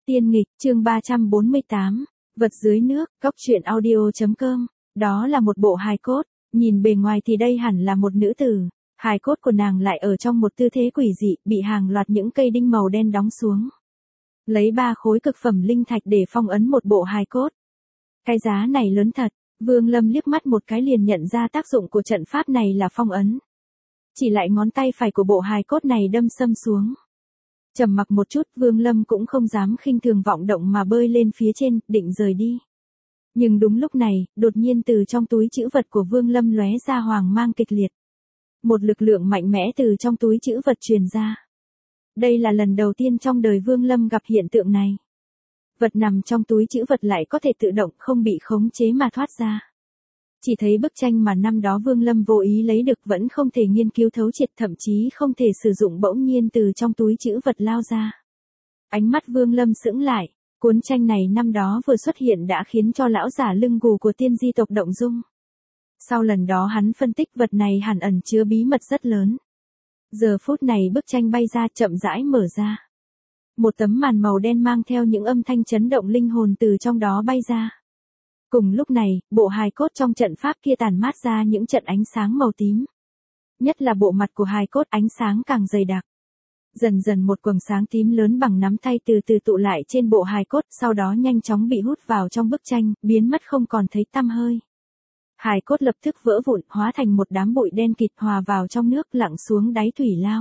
Tiên nghịch, chương 348, vật dưới nước, góc truyện audio.com, đó là một bộ hài cốt, nhìn bề ngoài thì đây hẳn là một nữ tử, hài cốt của nàng lại ở trong một tư thế quỷ dị, bị hàng loạt những cây đinh màu đen đóng xuống. Lấy 3 khối cực phẩm linh thạch để phong ấn một bộ hài cốt. Cái giá này lớn thật, Vương Lâm liếc mắt một cái liền nhận ra tác dụng của trận pháp này là phong ấn. Chỉ lại ngón tay phải của bộ hài cốt này đâm sâm xuống. Trầm mặc một chút, Vương Lâm cũng không dám khinh thường vọng động mà bơi lên phía trên, định rời đi. Nhưng đúng lúc này, đột nhiên từ trong túi trữ vật của Vương Lâm lóe ra hoàng mang kịch liệt. Một lực lượng mạnh mẽ từ trong túi trữ vật truyền ra. Đây là lần đầu tiên trong đời Vương Lâm gặp hiện tượng này. Vật nằm trong túi trữ vật lại có thể tự động không bị khống chế mà thoát ra. Chỉ thấy bức tranh mà năm đó Vương Lâm vô ý lấy được vẫn không thể nghiên cứu thấu triệt, thậm chí không thể sử dụng, bỗng nhiên từ trong túi trữ vật lao ra. Ánh mắt Vương Lâm sững lại, cuốn tranh này năm đó vừa xuất hiện đã khiến cho lão giả lưng gù của tiên di tộc động dung. Sau lần đó hắn phân tích vật này hẳn ẩn chứa bí mật rất lớn. Giờ phút này bức tranh bay ra, chậm rãi mở ra. Một tấm màn màu đen mang theo những âm thanh chấn động linh hồn từ trong đó bay ra. Cùng lúc này, bộ hài cốt trong trận pháp kia tản mát ra những trận ánh sáng màu tím. Nhất là bộ mặt của hài cốt ánh sáng càng dày đặc. Dần dần một quầng sáng tím lớn bằng nắm tay từ từ tụ lại trên bộ hài cốt, sau đó nhanh chóng bị hút vào trong bức tranh, biến mất không còn thấy tăm hơi. Hài cốt lập tức vỡ vụn, hóa thành một đám bụi đen kịt hòa vào trong nước, lặn xuống đáy thủy lao.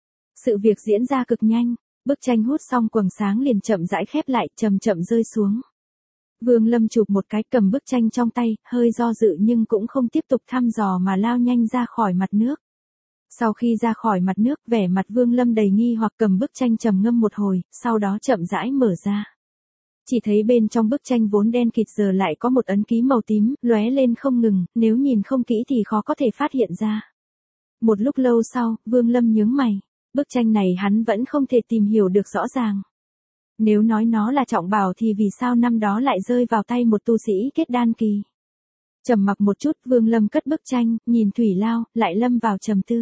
Sự việc diễn ra cực nhanh, bức tranh hút xong quầng sáng liền chậm rãi khép lại, chậm chậm rơi xuống. Vương Lâm chụp một cái, cầm bức tranh trong tay, hơi do dự nhưng cũng không tiếp tục thăm dò mà lao nhanh ra khỏi mặt nước. Sau khi ra khỏi mặt nước, vẻ mặt Vương Lâm đầy nghi hoặc, cầm bức tranh trầm ngâm một hồi, sau đó chậm rãi mở ra. Chỉ thấy bên trong bức tranh vốn đen kịt giờ lại có một ấn ký màu tím, lóe lên không ngừng, nếu nhìn không kỹ thì khó có thể phát hiện ra. Một lúc lâu sau, Vương Lâm nhướng mày, bức tranh này hắn vẫn không thể tìm hiểu được rõ ràng. Nếu nói nó là trọng bảo thì vì sao năm đó lại rơi vào tay một tu sĩ kết đan kỳ? Trầm mặc một chút, Vương Lâm cất bức tranh, nhìn thủy lao, lại lâm vào trầm tư.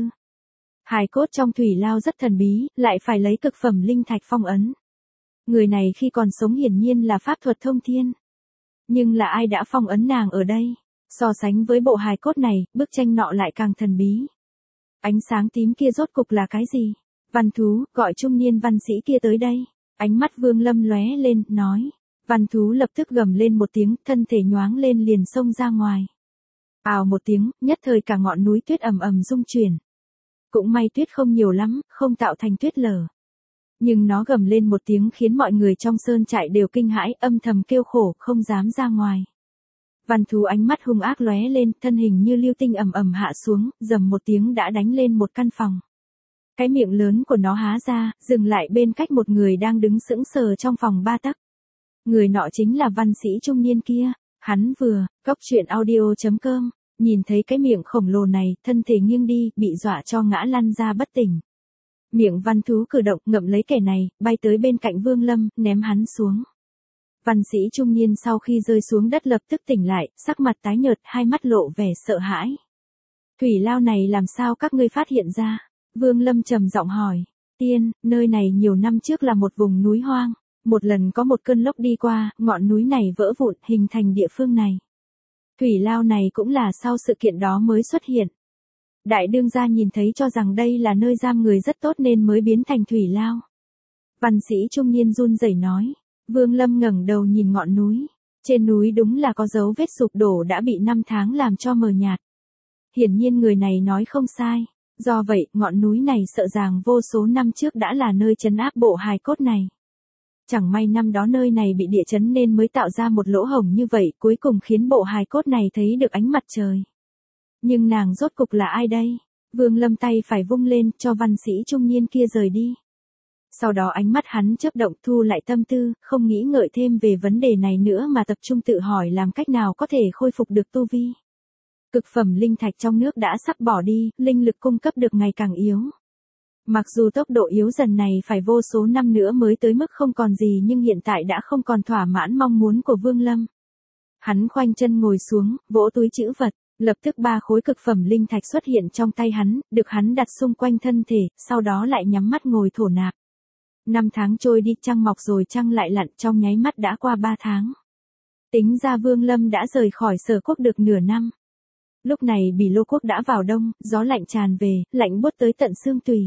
Hài cốt trong thủy lao rất thần bí, lại phải lấy cực phẩm linh thạch phong ấn. Người này khi còn sống hiển nhiên là pháp thuật thông thiên. Nhưng là ai đã phong ấn nàng ở đây? So sánh với bộ hài cốt này, bức tranh nọ lại càng thần bí. Ánh sáng tím kia rốt cục là cái gì? Văn thú, gọi trung niên văn sĩ kia tới đây. Ánh mắt Vương Lâm lóe lên, nói. Văn thú lập tức gầm lên một tiếng, thân thể nhoáng lên liền xông ra ngoài. Ào một tiếng, nhất thời cả ngọn núi tuyết ầm ầm rung chuyển. Cũng may tuyết không nhiều lắm, không tạo thành tuyết lở. Nhưng nó gầm lên một tiếng khiến mọi người trong sơn trại đều kinh hãi, âm thầm kêu khổ, không dám ra ngoài. Văn thú ánh mắt hung ác lóe lên, thân hình như lưu tinh ầm ầm hạ xuống, rầm một tiếng đã đánh lên một căn phòng. Cái miệng lớn của nó há ra, dừng lại bên cách một người đang đứng sững sờ trong phòng 3 tấc. Người nọ chính là văn sĩ trung niên kia. Hắn vừa, góc truyện audio.com, nhìn thấy cái miệng khổng lồ này, thân thể nghiêng đi, bị dọa cho ngã lăn ra bất tỉnh. Miệng văn thú cử động, ngậm lấy kẻ này, bay tới bên cạnh Vương Lâm, ném hắn xuống. Văn sĩ trung niên sau khi rơi xuống đất lập tức tỉnh lại, sắc mặt tái nhợt, hai mắt lộ vẻ sợ hãi. Thủy lao này làm sao các ngươi phát hiện ra? Vương Lâm trầm giọng hỏi. Tiên, nơi này nhiều năm trước là một vùng núi hoang. Một lần có một cơn lốc đi qua, ngọn núi này vỡ vụn, hình thành địa phương này. Thủy lao này cũng là sau sự kiện đó mới xuất hiện. Đại đương gia nhìn thấy cho rằng đây là nơi giam người rất tốt nên mới biến thành thủy lao. Văn sĩ trung niên run rẩy nói. Vương Lâm ngẩng đầu nhìn ngọn núi. Trên núi đúng là có dấu vết sụp đổ đã bị 5 tháng làm cho mờ nhạt. Hiển nhiên người này nói không sai. Do vậy, ngọn núi này sợ rằng vô số năm trước đã là nơi trấn áp bộ hài cốt này. Chẳng may năm đó nơi này bị địa chấn nên mới tạo ra một lỗ hổng như vậy, cuối cùng khiến bộ hài cốt này thấy được ánh mặt trời. Nhưng nàng rốt cục là ai đây? Vương Lâm tay phải vung lên, cho văn sĩ trung niên kia rời đi. Sau đó ánh mắt hắn chớp động, thu lại tâm tư, không nghĩ ngợi thêm về vấn đề này nữa mà tập trung tự hỏi làm cách nào có thể khôi phục được tu vi. Cực phẩm linh thạch trong nước đã sắp bỏ đi, linh lực cung cấp được ngày càng yếu. Mặc dù tốc độ yếu dần này phải vô số năm nữa mới tới mức không còn gì nhưng hiện tại đã không còn thỏa mãn mong muốn của Vương Lâm. Hắn khoanh chân ngồi xuống, vỗ túi trữ vật, lập tức 3 khối cực phẩm linh thạch xuất hiện trong tay hắn, được hắn đặt xung quanh thân thể, sau đó lại nhắm mắt ngồi thổ nạp. Năm tháng trôi đi, trăng mọc rồi trăng lại lặn, trong nháy mắt đã qua 3 tháng. Tính ra Vương Lâm đã rời khỏi Sở Quốc được nửa năm. Lúc này Bỉ Lô Quốc đã vào đông, gió lạnh tràn về, lạnh buốt tới tận xương tủy.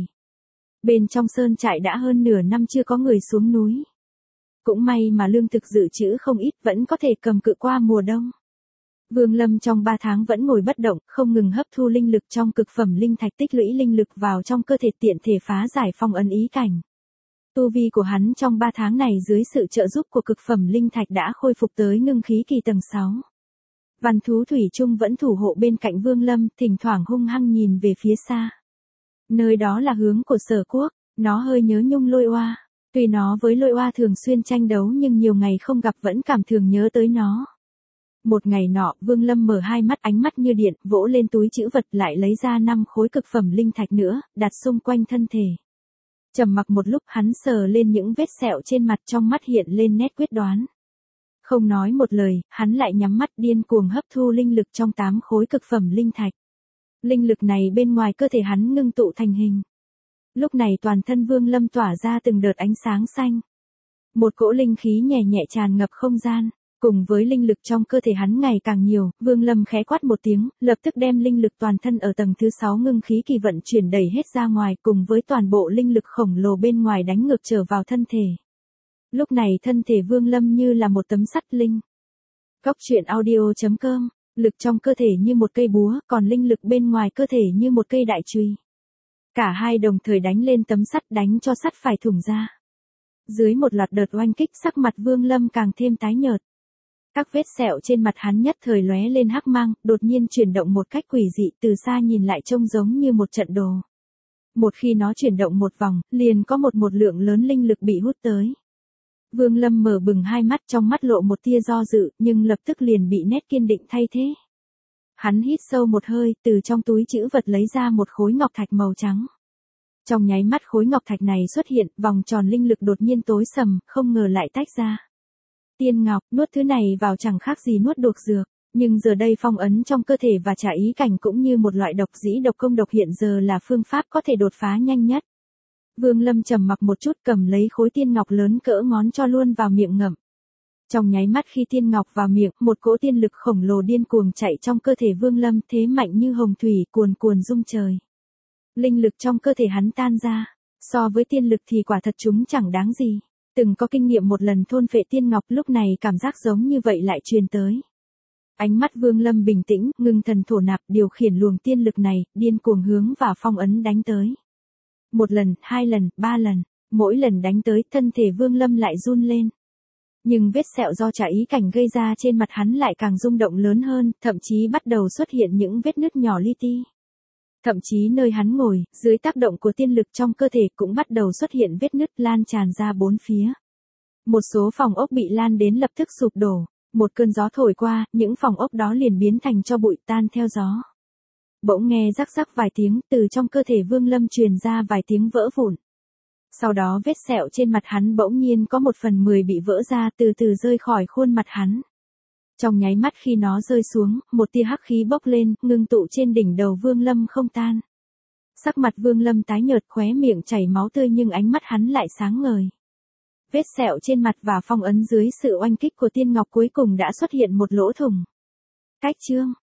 Bên trong sơn trại đã hơn nửa năm chưa có người xuống núi. Cũng may mà lương thực dự trữ không ít, vẫn có thể cầm cự qua mùa đông. Vương Lâm trong 3 tháng vẫn ngồi bất động, không ngừng hấp thu linh lực trong cực phẩm linh thạch, tích lũy linh lực vào trong cơ thể, tiện thể phá giải phong ấn ý cảnh. Tu vi của hắn trong 3 tháng này dưới sự trợ giúp của cực phẩm linh thạch đã khôi phục tới ngưng khí kỳ tầng 6. Văn thú thủy chung vẫn thủ hộ bên cạnh Vương Lâm, thỉnh thoảng hung hăng nhìn về phía xa. Nơi đó là hướng của Sở Quốc, nó hơi nhớ nhung Lôi Oa. Tuy nó với Lôi Oa thường xuyên tranh đấu nhưng nhiều ngày không gặp vẫn cảm thường nhớ tới nó. Một ngày nọ, Vương Lâm mở hai mắt, ánh mắt như điện, vỗ lên túi trữ vật, lại lấy ra 5 khối cực phẩm linh thạch nữa, đặt xung quanh thân thể. Trầm mặc một lúc, hắn sờ lên những vết sẹo trên mặt, trong mắt hiện lên nét quyết đoán. Không nói một lời, hắn lại nhắm mắt điên cuồng hấp thu linh lực trong 8 khối cực phẩm linh thạch. Linh lực này bên ngoài cơ thể hắn ngưng tụ thành hình. Lúc này toàn thân Vương Lâm tỏa ra từng đợt ánh sáng xanh. Một cỗ linh khí nhẹ nhẹ tràn ngập không gian. Cùng với linh lực trong cơ thể hắn ngày càng nhiều, Vương Lâm khẽ quát một tiếng, lập tức đem linh lực toàn thân ở tầng thứ 6 ngưng khí kỳ vận chuyển đẩy hết ra ngoài, cùng với toàn bộ linh lực khổng lồ bên ngoài đánh ngược trở vào thân thể. Lúc này thân thể Vương Lâm như là một tấm sắt linh. Goctruyện.audio.com, lực trong cơ thể như một cây búa, còn linh lực bên ngoài cơ thể như một cây đại chùy. Cả hai đồng thời đánh lên tấm sắt, đánh cho sắt phải thủng ra. Dưới một loạt đợt oanh kích, sắc mặt Vương Lâm càng thêm tái nhợt. Các vết sẹo trên mặt hắn nhất thời lóe lên hắc mang, đột nhiên chuyển động một cách quỷ dị, từ xa nhìn lại trông giống như một trận đồ. Một khi nó chuyển động một vòng, liền có một lượng lớn linh lực bị hút tới. Vương Lâm mở bừng hai mắt, trong mắt lộ một tia do dự, nhưng lập tức liền bị nét kiên định thay thế. Hắn hít sâu một hơi, từ trong túi trữ vật lấy ra một khối ngọc thạch màu trắng. Trong nháy mắt khối ngọc thạch này xuất hiện, vòng tròn linh lực đột nhiên tối sầm, không ngờ lại tách ra. Tiên ngọc, nuốt thứ này vào chẳng khác gì nuốt độc dược, nhưng giờ đây phong ấn trong cơ thể và trả ý cảnh cũng như một loại độc dĩ độc công độc hiện giờ là phương pháp có thể đột phá nhanh nhất. Vương Lâm trầm mặc một chút, cầm lấy khối tiên ngọc lớn cỡ ngón cho luôn vào miệng ngậm. Trong nháy mắt khi tiên ngọc vào miệng, một cỗ tiên lực khổng lồ điên cuồng chạy trong cơ thể Vương Lâm, thế mạnh như hồng thủy cuồn cuộn rung trời. Linh lực trong cơ thể hắn tan ra, so với tiên lực thì quả thật chúng chẳng đáng gì. Từng có kinh nghiệm một lần thôn phệ tiên ngọc, lúc này cảm giác giống như vậy lại truyền tới. Ánh mắt Vương Lâm bình tĩnh, ngưng thần thổ nạp, điều khiển luồng tiên lực này, điên cuồng hướng vào phong ấn đánh tới. Một lần, 2 lần, 3 lần, mỗi lần đánh tới, thân thể Vương Lâm lại run lên. Nhưng vết sẹo do trả ý cảnh gây ra trên mặt hắn lại càng rung động lớn hơn, thậm chí bắt đầu xuất hiện những vết nứt nhỏ li ti. Thậm chí nơi hắn ngồi, dưới tác động của tiên lực trong cơ thể cũng bắt đầu xuất hiện vết nứt lan tràn ra bốn phía. Một số phòng ốc bị lan đến lập tức sụp đổ, một cơn gió thổi qua, những phòng ốc đó liền biến thành tro bụi tan theo gió. Bỗng nghe rắc rắc vài tiếng, từ trong cơ thể Vương Lâm truyền ra vài tiếng vỡ vụn. Sau đó vết sẹo trên mặt hắn bỗng nhiên có 1/10 bị vỡ ra, từ từ rơi khỏi khuôn mặt hắn. Trong nháy mắt khi nó rơi xuống, một tia hắc khí bốc lên, ngưng tụ trên đỉnh đầu Vương Lâm không tan. Sắc mặt Vương Lâm tái nhợt, khóe miệng chảy máu tươi nhưng ánh mắt hắn lại sáng ngời. Vết sẹo trên mặt và phong ấn dưới sự oanh kích của tiên ngọc cuối cùng đã xuất hiện một lỗ thủng. Cách chương